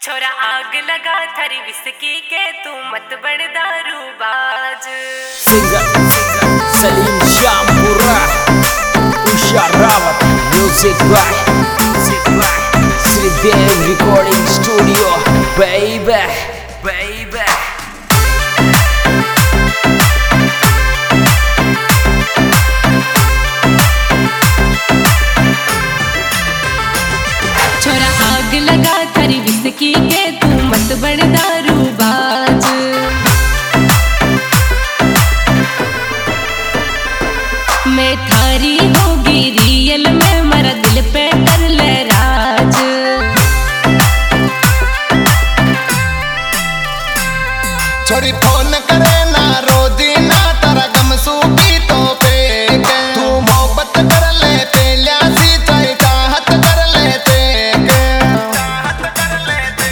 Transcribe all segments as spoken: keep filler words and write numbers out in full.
छोरा आग लगा थारी विस्की के तू मत बन दारूबाज। Singer Salim Shampura Usha Rawat music by Shridev recording studio baby baby. छोरा आग लगा थारी विस्की के तू मत बन दारूबाज। मैं थारी होगी रियल में मरा दिल पे कर ले राज। छोरी फोन करे ना रोजी ना तारा गम सूबी तो पे तू मोहब्बत कर ले पेल्या सी चाहे चाहत कर ले ते चाहत कर ले ते।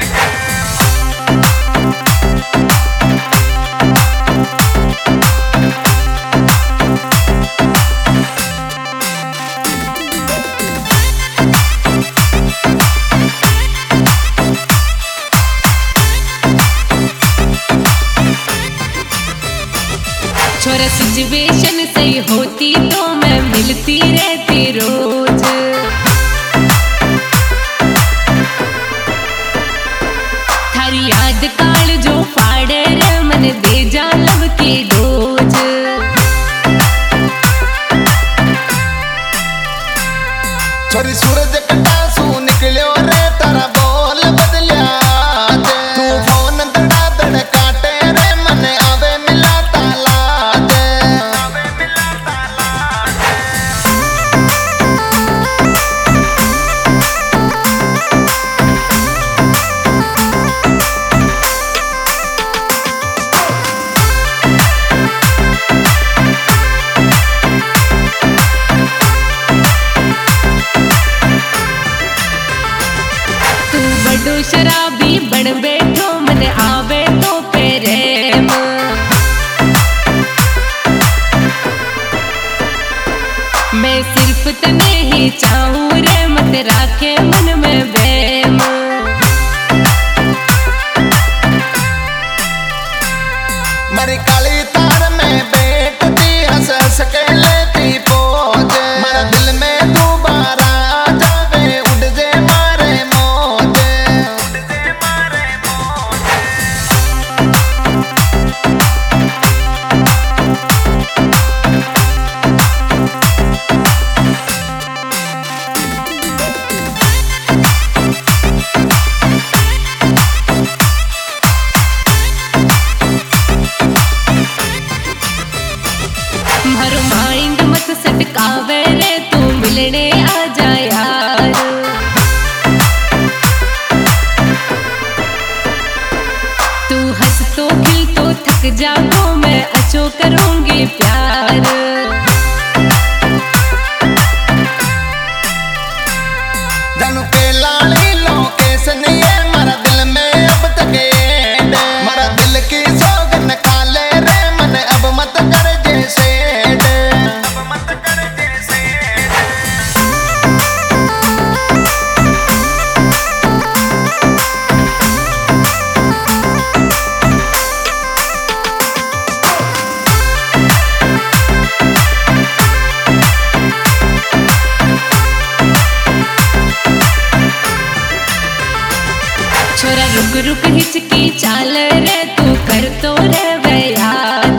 छोरा सिचुएशन सही होती तो मैं मिलती रहती रोज। थारी याद काल जो फाड़े रे मन दे जा लब की डोज। छोरी सूरज कटा सू निकलियो रे तारा बोल बदलिया तू फोन दड़ा दड़ काटे रे मन आवे मिला ताला दे आवे मिला ताला दे। तू बड़ो शराबी बन बैठो मन आवे तो प्रेम। मैं सिर्फ तने ही चाहूँ रे मत राखे मन में बैम। मरी काली तार में बैठती हंस हंस के लेती पोज मरा दिल में दोबारा आ जावे उड़ जे मारे मौज उड़ जे मारे मौज। मारो माइंड मत सटकावे रे तू मिलने आ जा यार। तू हंस तो खिल तो थक जाओ मैं अच्छो करूंगी प्यार। जानू के लाली लोकेशन ये मरा दिल में अब तक एड मरा दिल की सौगन काले रे मन अब मत कर जैसे अब मत कर जैसे। छोरा रुक रुक हिचकी चाल रे तू कर तो रे वे यार।